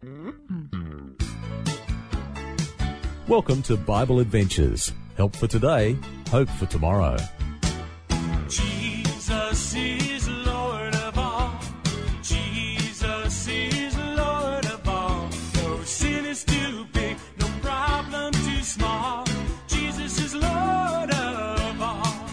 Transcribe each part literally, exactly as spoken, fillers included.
Welcome to Bible Adventures. Help for today, hope for tomorrow. Jesus is Lord of all. Jesus is Lord of all. No sin is too big, no problem too small. Jesus is Lord of all.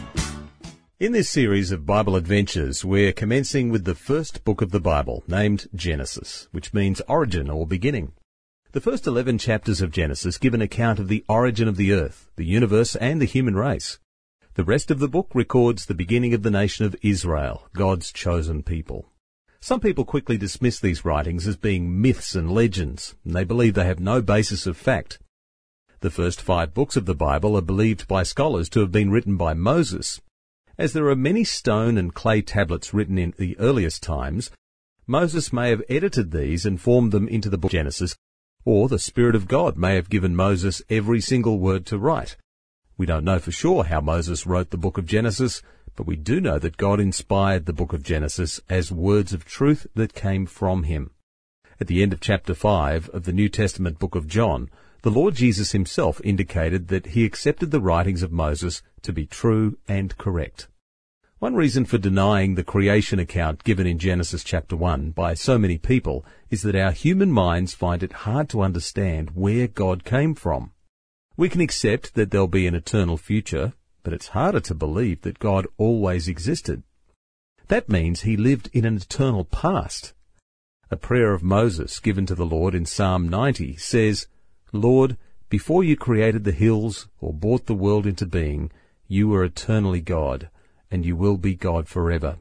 In this series of Bible Adventures, we're commencing with the first book of the Bible, named Genesis, which means origin or beginning. The first eleven chapters of Genesis give an account of the origin of the earth, the universe, and the human race. The rest of the book records the beginning of the nation of Israel, God's chosen people. Some people quickly dismiss these writings as being myths and legends, and they believe they have no basis of fact. The first five books of the Bible are believed by scholars to have been written by Moses. As there are many stone and clay tablets written in the earliest times, Moses may have edited these and formed them into the book of Genesis, or the Spirit of God may have given Moses every single word to write. We don't know for sure how Moses wrote the book of Genesis, but we do know that God inspired the book of Genesis as words of truth that came from him. At the end of chapter five of the New Testament book of John, the Lord Jesus himself indicated that he accepted the writings of Moses to be true and correct. One reason for denying the creation account given in Genesis chapter one by so many people is that our human minds find it hard to understand where God came from. We can accept that there'll be an eternal future, but it's harder to believe that God always existed. That means he lived in an eternal past. A prayer of Moses given to the Lord in Psalm ninety says, "Lord, before you created the hills or brought the world into being, you were eternally God, and you will be God forever."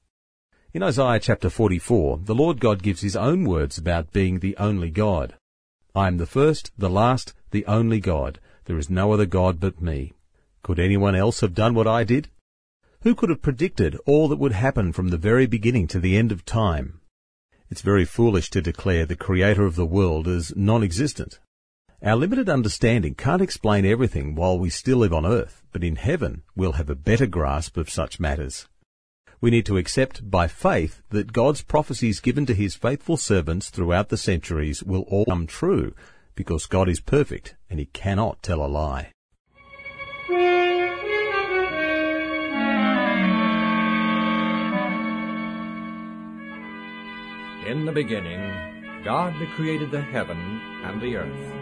In Isaiah chapter forty-four, the Lord God gives his own words about being the only God. "I am the first, the last, the only God. There is no other God but me. Could anyone else have done what I did? Who could have predicted all that would happen from the very beginning to the end of time?" It's very foolish to declare the Creator of the world as non-existent. Our limited understanding can't explain everything while we still live on earth, but in heaven we'll have a better grasp of such matters. We need to accept by faith that God's prophecies given to his faithful servants throughout the centuries will all come true, because God is perfect and he cannot tell a lie. In the beginning, God created the heaven and the earth.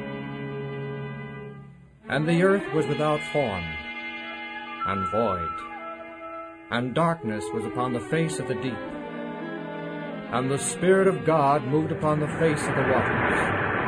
And the earth was without form, and void, and darkness was upon the face of the deep. And the Spirit of God moved upon the face of the waters.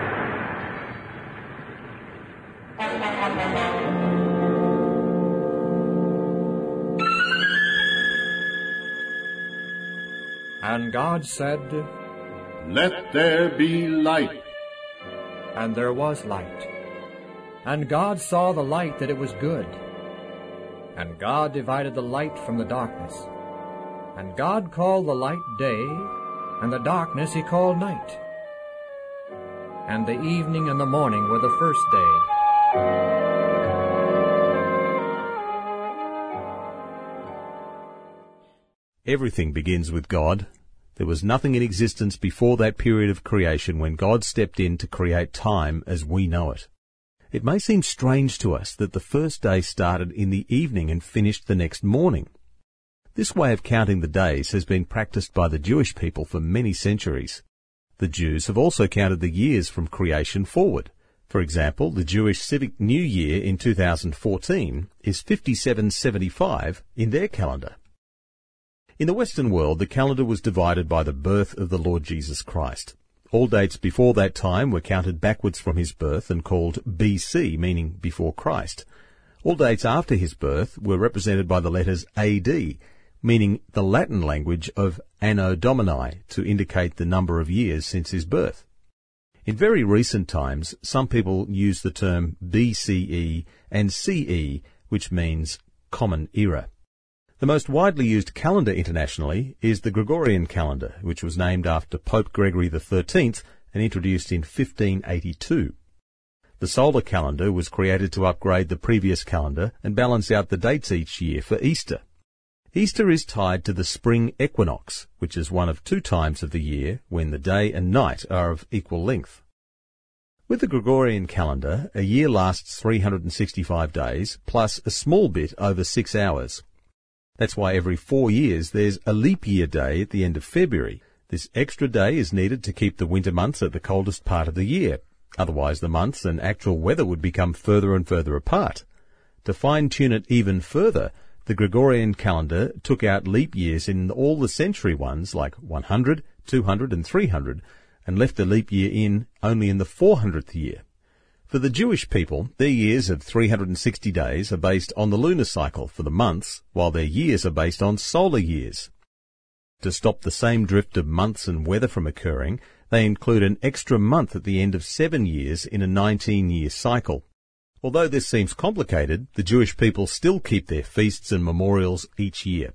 And God said, "Let there be light." And there was light. And God saw the light that it was good. And God divided the light from the darkness. And God called the light day, and the darkness he called night. And the evening and the morning were the first day. Everything begins with God. There was nothing in existence before that period of creation when God stepped in to create time as we know it. It may seem strange to us that the first day started in the evening and finished the next morning. This way of counting the days has been practiced by the Jewish people for many centuries. The Jews have also counted the years from creation forward. For example, the Jewish civic New Year in two thousand fourteen is fifty-seven seventy-five in their calendar. In the Western world, the calendar was divided by the birth of the Lord Jesus Christ. All dates before that time were counted backwards from his birth and called B C, meaning before Christ. All dates after his birth were represented by the letters A D, meaning the Latin language of Anno Domini, to indicate the number of years since his birth. In very recent times, some people use the term B C E and C E, which means Common Era. The most widely used calendar internationally is the Gregorian calendar, which was named after Pope Gregory the thirteenth and introduced in fifteen eighty-two. The solar calendar was created to upgrade the previous calendar and balance out the dates each year for Easter. Easter is tied to the spring equinox, which is one of two times of the year when the day and night are of equal length. With the Gregorian calendar, a year lasts three hundred sixty-five days, plus a small bit over six hours. That's why every four years there's a leap year day at the end of February. This extra day is needed to keep the winter months at the coldest part of the year. Otherwise the months and actual weather would become further and further apart. To fine-tune it even further, the Gregorian calendar took out leap years in all the century ones like one hundred, two hundred and three hundred, and left the leap year in only in the four hundredth year. For the Jewish people, their years of three hundred sixty days are based on the lunar cycle for the months, while their years are based on solar years. To stop the same drift of months and weather from occurring, they include an extra month at the end of seven years in a nineteen-year cycle. Although this seems complicated, the Jewish people still keep their feasts and memorials each year.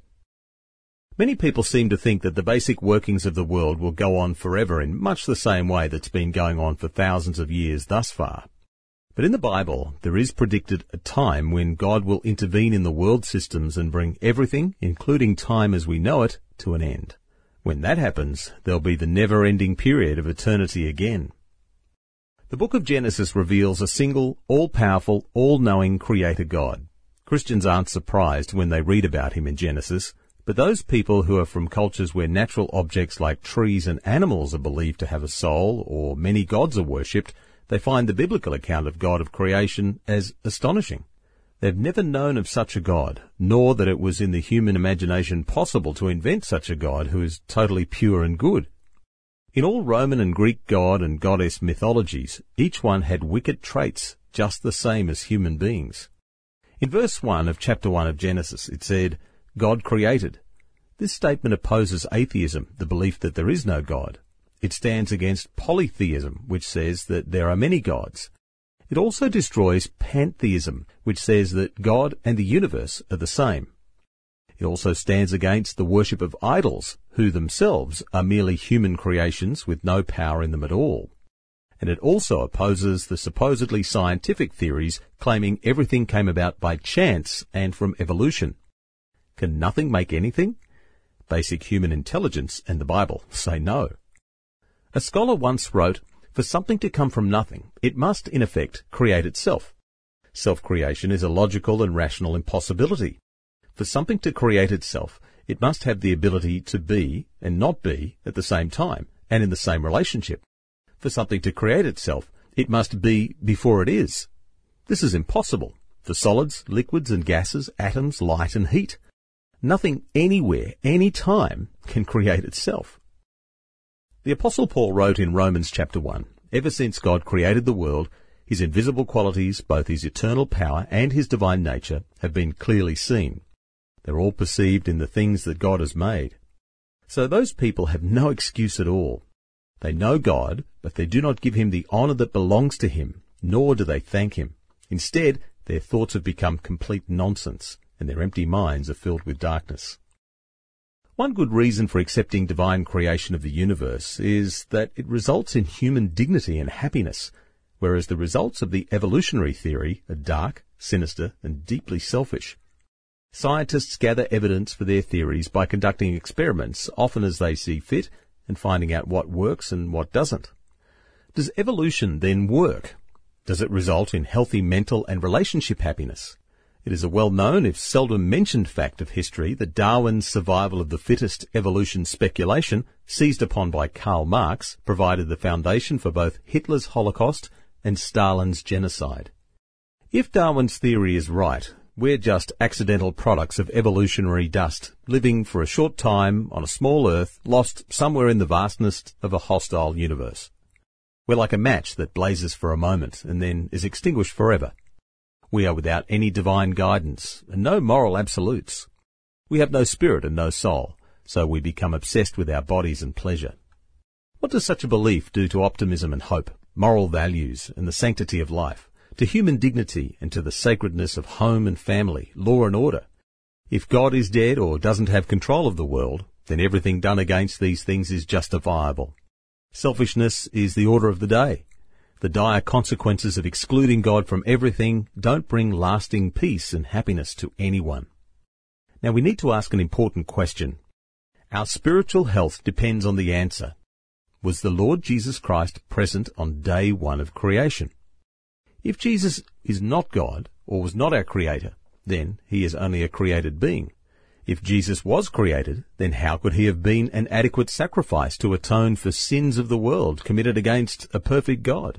Many people seem to think that the basic workings of the world will go on forever in much the same way that's been going on for thousands of years thus far. But in the Bible, there is predicted a time when God will intervene in the world systems and bring everything, including time as we know it, to an end. When that happens, there'll be the never-ending period of eternity again. The book of Genesis reveals a single, all-powerful, all-knowing Creator God. Christians aren't surprised when they read about him in Genesis, but those people who are from cultures where natural objects like trees and animals are believed to have a soul, or many gods are worshipped, they find the biblical account of God of creation as astonishing. They've never known of such a God, nor that it was in the human imagination possible to invent such a God who is totally pure and good. In all Roman and Greek god and goddess mythologies, each one had wicked traits, just the same as human beings. In verse one of chapter one of Genesis, it said, God created. This statement opposes atheism, the belief that there is no God. It stands against polytheism, which says that there are many gods. It also destroys pantheism, which says that God and the universe are the same. It also stands against the worship of idols, who themselves are merely human creations with no power in them at all. And it also opposes the supposedly scientific theories claiming everything came about by chance and from evolution. Can nothing make anything? Basic human intelligence and the Bible say no. A scholar once wrote, for something to come from nothing, it must, in effect, create itself. Self-creation is a logical and rational impossibility. For something to create itself, it must have the ability to be and not be at the same time and in the same relationship. For something to create itself, it must be before it is. This is impossible for solids, liquids and gases, atoms, light and heat. Nothing anywhere, any time, can create itself. The Apostle Paul wrote in Romans chapter one, ever since God created the world, his invisible qualities, both his eternal power and his divine nature, have been clearly seen. They're all perceived in the things that God has made. So those people have no excuse at all. They know God, but they do not give him the honour that belongs to him, nor do they thank him. Instead, their thoughts have become complete nonsense, and their empty minds are filled with darkness. One good reason for accepting divine creation of the universe is that it results in human dignity and happiness, whereas the results of the evolutionary theory are dark, sinister, and deeply selfish. Scientists gather evidence for their theories by conducting experiments, often as they see fit, and finding out what works and what doesn't. Does evolution then work? Does it result in healthy mental and relationship happiness? It is a well-known, if seldom mentioned fact of history that Darwin's survival of the fittest evolution speculation, seized upon by Karl Marx, provided the foundation for both Hitler's Holocaust and Stalin's genocide. If Darwin's theory is right, we're just accidental products of evolutionary dust, living for a short time on a small Earth, lost somewhere in the vastness of a hostile universe. We're like a match that blazes for a moment and then is extinguished forever. We are without any divine guidance and no moral absolutes. We have no spirit and no soul, so we become obsessed with our bodies and pleasure. What does such a belief do to optimism and hope, moral values and the sanctity of life, to human dignity and to the sacredness of home and family, law and order? If God is dead or doesn't have control of the world, then everything done against these things is justifiable. Selfishness is the order of the day. The dire consequences of excluding God from everything don't bring lasting peace and happiness to anyone. Now we need to ask an important question. Our spiritual health depends on the answer. Was the Lord Jesus Christ present on day one of creation? If Jesus is not God, or was not our Creator, then he is only a created being. If Jesus was created, then how could he have been an adequate sacrifice to atone for sins of the world committed against a perfect God?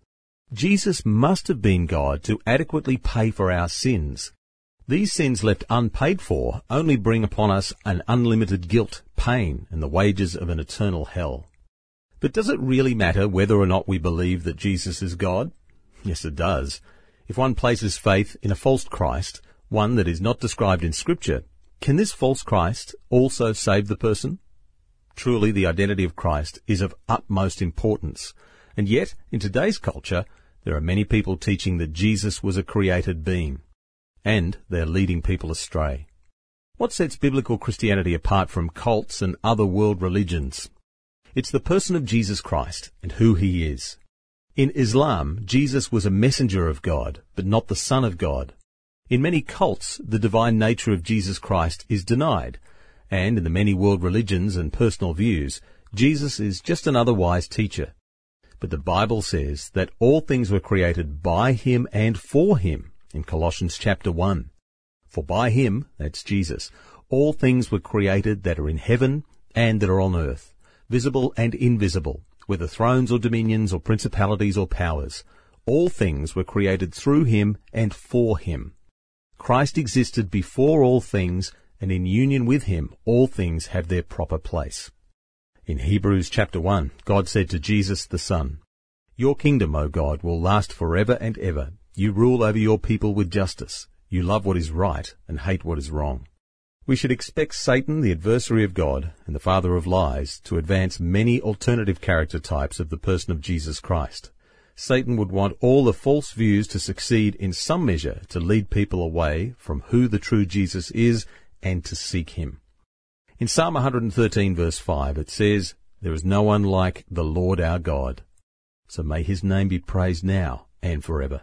Jesus must have been God to adequately pay for our sins. These sins left unpaid for only bring upon us an unlimited guilt, pain, and the wages of an eternal hell. But does it really matter whether or not we believe that Jesus is God? Yes, it does. If one places faith in a false Christ, one that is not described in Scripture, can this false Christ also save the person? Truly, the identity of Christ is of utmost importance. And yet, in today's culture, there are many people teaching that Jesus was a created being. And they're leading people astray. What sets biblical Christianity apart from cults and other world religions? It's the person of Jesus Christ and who he is. In Islam, Jesus was a messenger of God, but not the Son of God. In many cults, the divine nature of Jesus Christ is denied, and in the many world religions and personal views, Jesus is just another wise teacher. But the Bible says that all things were created by him and for him, in Colossians chapter one. For by him, that's Jesus, all things were created that are in heaven and that are on earth, visible and invisible, whether thrones or dominions or principalities or powers. All things were created through him and for him. Christ existed before all things, and in union with him all things have their proper place. In Hebrews chapter one, God said to Jesus the Son, "Your kingdom, O God, will last forever and ever. You rule over your people with justice. You love what is right and hate what is wrong." We should expect Satan, the adversary of God and the father of lies, to advance many alternative character types of the person of Jesus Christ. Satan would want all the false views to succeed in some measure to lead people away from who the true Jesus is and to seek him. In Psalm one thirteen verse five it says, "There is no one like the Lord our God." So may his name be praised now and forever.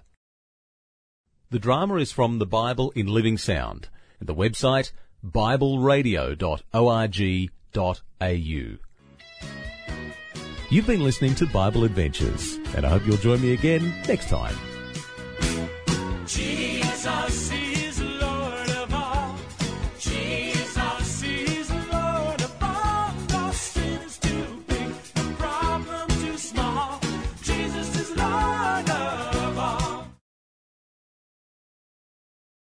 The drama is from the Bible in Living Sound and the website bible radio dot org dot a u. You've been listening to Bible Adventures, and I hope you'll join me again next time. Jesus.